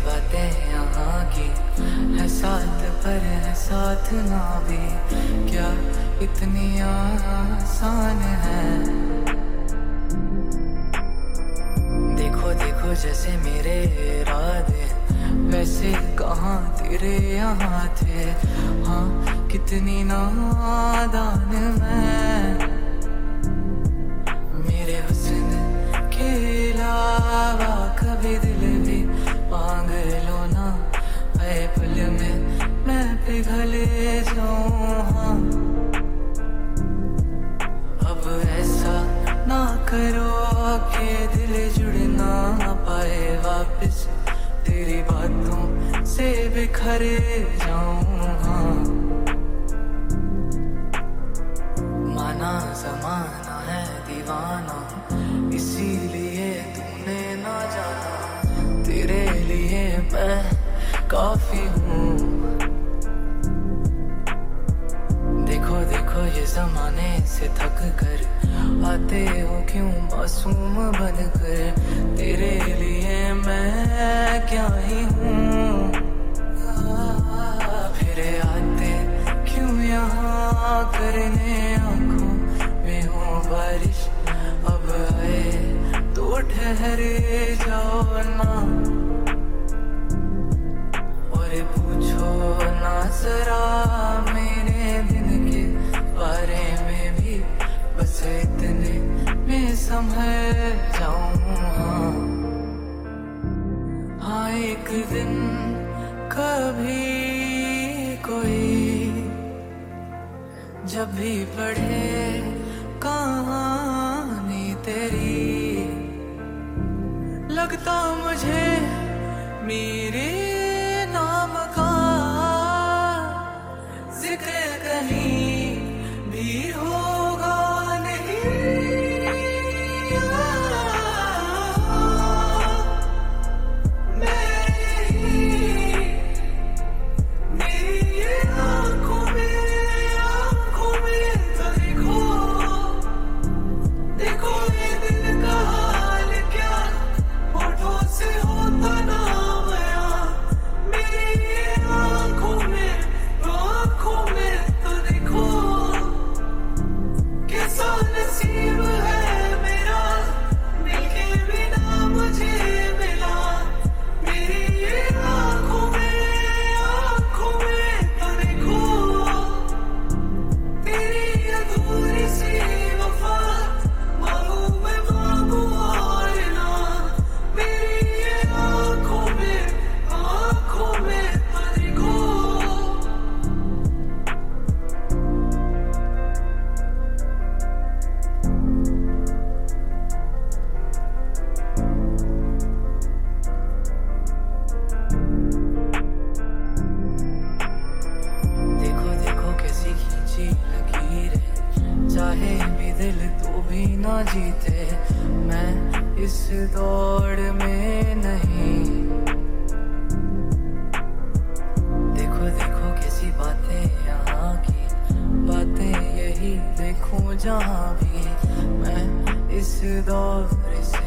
बातें यहाँ की है साथ पर है साथ ना भी, क्या इतनी आसान है। देखो देखो जैसे मेरे इरादे वैसे कहाँ तेरे यहाँ थे, हाँ कितनी नादान मैं। मेरे हुस्न के अलावा कभी दिल भी मांग लो ना, आए पल में मैं पिघल जाऊं। हाँ अब ऐसा ना करो कि दिल जुड़ ना पाए वापस, तेरी बातों से बिखर जाऊं। हाँ माना ज़माना है दीवाना, इसीलिए तूने ना जाना, तेरे लिए मैं काफी हूँ। देखो देखो ये ज़माने से थक कर आते हो क्यों मासूम बनकर, तेरे लिए मैं क्या ही हूँ। फिर आते क्यों यहाँ करने आँखों में हो बारिश, अब आए तो ठहर जाओ ना, और पूछो ना जरा मेरे दिन के बारे में भी, बस इतने में संभल जाऊं। हाँ एक दिन कभी कोई जब भी पढ़े कहानी तेरी, लगता मुझे मेरे नाम का जिक्र कहीं भी होगा नहीं। ना जीते मैं इस दौड़ में नहीं। देखो देखो कैसी बातें यहाँ की, बातें यही देखूं जहाँ भी मैं इस दौर से